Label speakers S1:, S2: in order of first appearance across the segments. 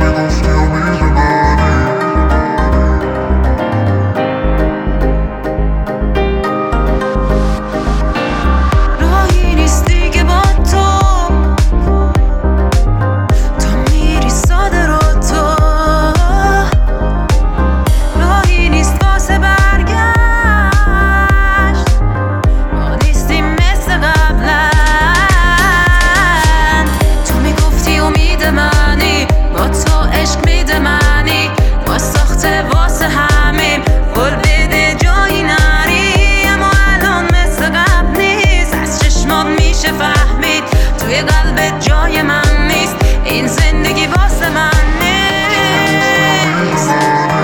S1: قلبت جای من نیست، این زندگی واسه من نیست.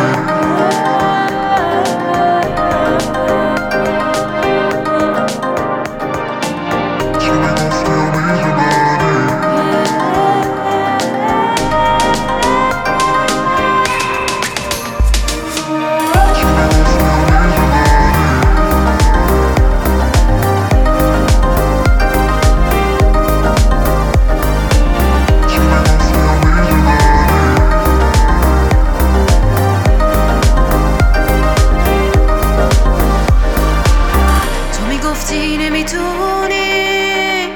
S1: نمیتونی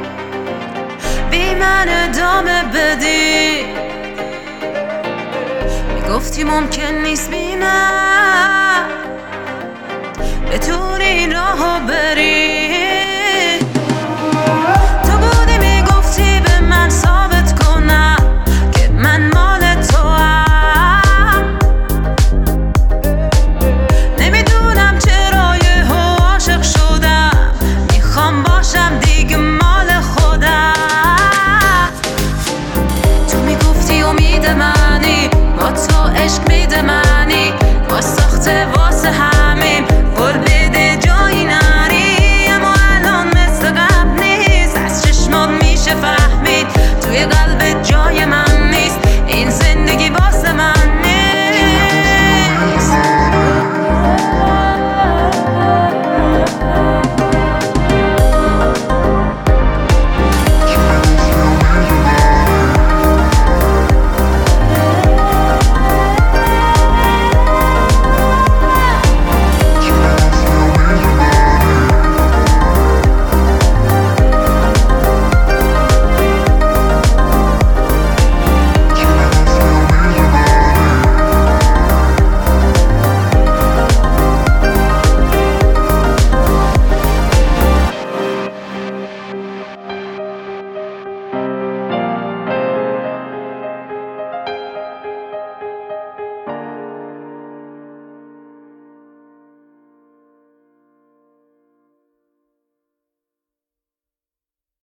S1: بی من ادامه بدی، میگفتی ممکن نیست بی من بتونی این راهو بری. تو بودی میگفتی به من ثابت کنم که من مال تو هم. نمیدونم چرا یهو عاشق شدم، میخوام باشم دیگه مال خودم. تو میگفتی امید منی، با تو عشق میده منی، با ساخته واسه